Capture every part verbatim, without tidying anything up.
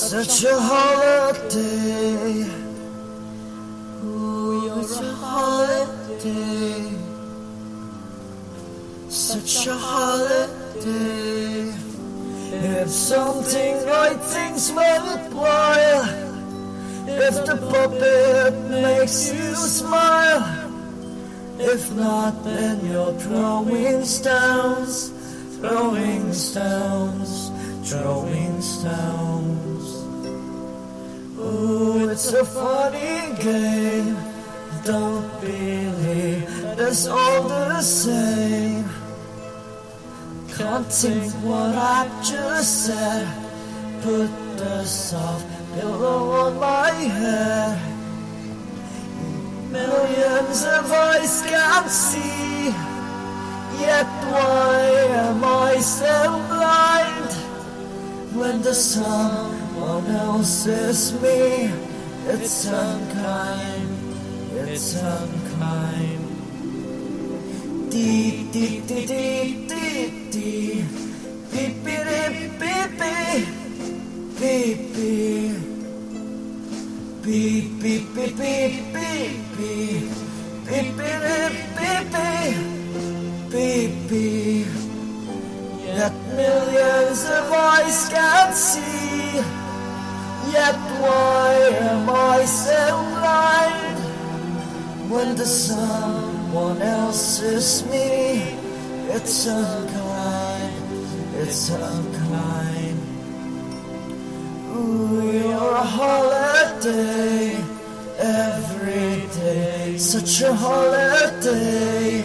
such a holiday. Ooh, you're a holiday. Such a holiday. If something right things worthwhile, if the puppet makes you smile, if not, then you're throwing stones, throwing stones, throwing stones. Ooh, it's a funny game. Don't believe it's all the same. Can't think what I just said. Put the soft pillow on my head. Millions of eyes can't see, yet why am I so blind? When the someone else is me, it's unkind, it's unkind. Dee dee dee dee dee dee, beep beep beep beep beep beep. Beep beep beep beep beep beep beep beep beep beep beep. Yet millions of eyes can't see. Yet why am I so blind? When the someone else is me, it's unkind, it's unkind. Ooh, you're a holiday, every day, such a holiday.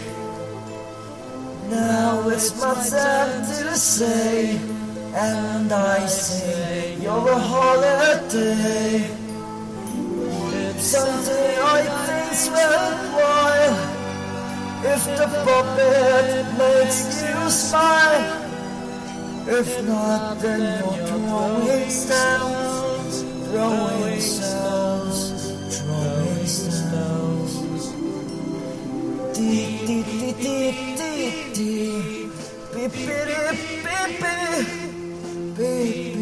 Now it's my time to say, and I say, you're a holiday. Something I think's worthwhile, if the puppet makes you smile. If not, then you're throwing stones, throwing stones, throwing stones. Dee dee dee dee dee dee, beep beep beep beep beep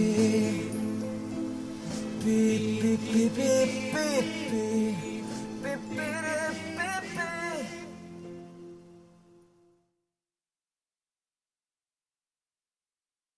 beep beep beep beep beep beep beep beep beep.